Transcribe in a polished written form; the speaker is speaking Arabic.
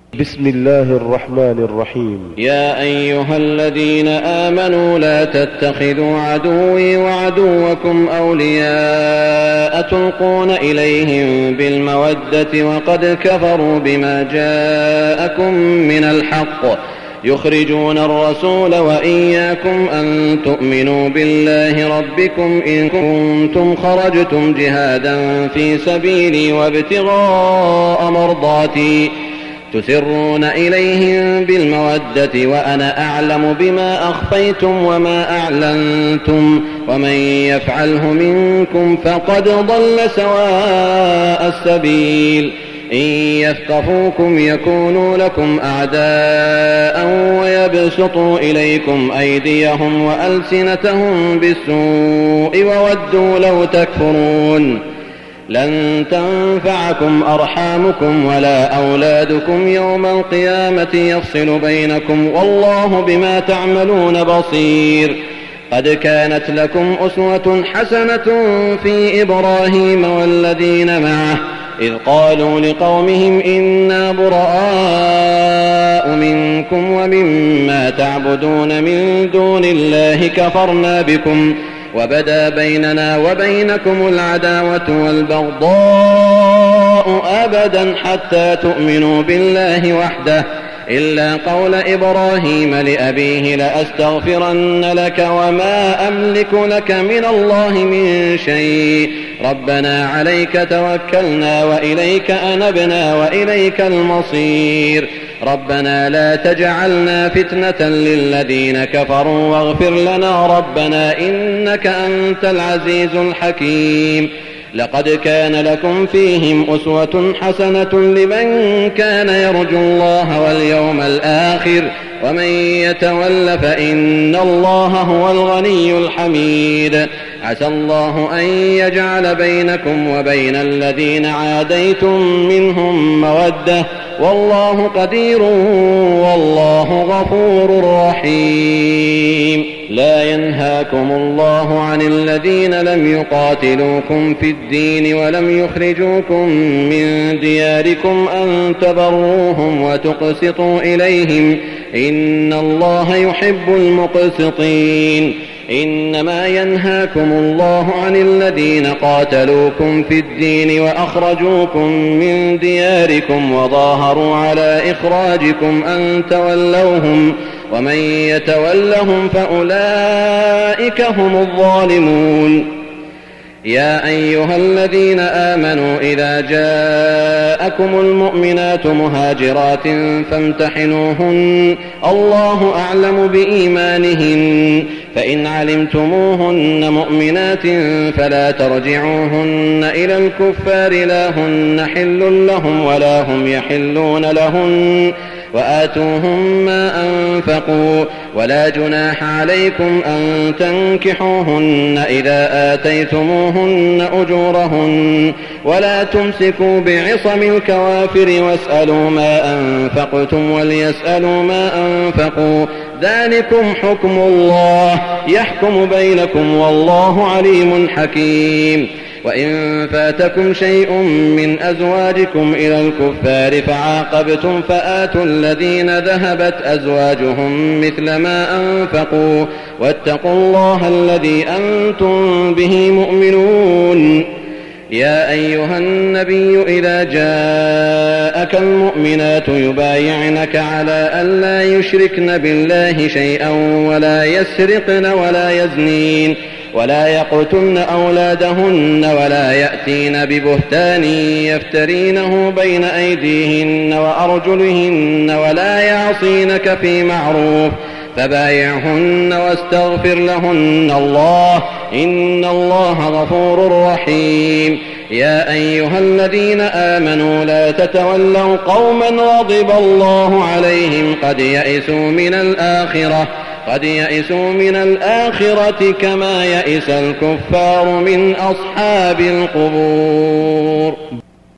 بسم الله الرحمن الرحيم. يا أيها الذين آمنوا لا تتخذوا عدوي وعدوكم أولياء تلقون إليهم بالمودة وقد كفروا بما جاءكم من الحق يخرجون الرسول وإياكم أن تؤمنوا بالله ربكم إن كنتم خرجتم جهادا في سبيلي وابتغاء مرضاتي تسرون إليهم بالمودة وأنا أعلم بما أخفيتم وما أعلنتم ومن يفعله منكم فقد ضل سواء السبيل إن يثقفوكم يكونوا لكم أعداء ويبسطوا إليكم أيديهم وألسنتهم بالسوء وودوا لو تكفرون لن تنفعكم أرحامكم ولا أولادكم يوم القيامة يفصل بينكم والله بما تعملون بصير. قد كانت لكم أسوة حسنة في إبراهيم والذين معه إذ قالوا لقومهم إنا براء منكم ومما تعبدون من دون الله كفرنا بكم وبدا بيننا وبينكم العداوة والبغضاء أبدا حتى تؤمنوا بالله وحده إلا قول إبراهيم لأبيه لأستغفرن لك وما أملك لك من الله من شيء ربنا عليك توكلنا وإليك أنبنا وإليك المصير ربنا لا تجعلنا فتنة للذين كفروا واغفر لنا ربنا إنك أنت العزيز الحكيم. لقد كان لكم فيهم أسوة حسنة لمن كان يرجو الله واليوم الآخر ومن يتول فإن الله هو الغني الحميد. عسى الله أن يجعل بينكم وبين الذين عاديتم منهم مودة والله قدير والله غفور رحيم. لا ينهاكم الله عن الذين لم يقاتلوكم في الدين ولم يخرجوكم من دياركم أن تبروهم وتقسطوا إليهم إن الله يحب المقسطين. إنما ينهاكم الله عن الذين قاتلوكم في الدين وأخرجوكم من دياركم وظاهروا على إخراجكم أن تولوهم ومن يتولهم فأولئك هم الظالمون. يا أيها الذين آمنوا إذا جاءكم المؤمنات مهاجرات فامتحنوهن الله أعلم بإيمانهن فإن علمتموهن مؤمنات فلا ترجعوهن إلى الكفار لا هن حل لهم ولا هم يحلون لهن وآتوهم ما أنفقوا ولا جناح عليكم أن تنكحوهن إذا آتيتموهن أجورهن ولا تمسكوا بعصم الكوافر واسألوا ما أنفقتم وليسألوا ما أنفقوا ذلكم حكم الله يحكم بينكم والله عليم حكيم. وإن فاتكم شيء من أزواجكم إلى الكفار فعاقبتم فآتوا الذين ذهبت أزواجهم مثل ما أنفقوا واتقوا الله الذي أنتم به مؤمنون. يا أيها النبي إذا جاءك المؤمنات يبايعنك على أن لا يشركن بالله شيئا ولا يسرقن ولا يزنين ولا يقتلن أولادهن ولا يأتين ببهتان يفترينه بين أيديهن وأرجلهن ولا يعصينك في معروف فبايعهن واستغفر لهن الله إن الله غفور رحيم. يا أيها الذين آمنوا لا تتولوا قوما غضب الله عليهم قد يئسوا من الآخرة كما يئس الكفار من أصحاب القبور.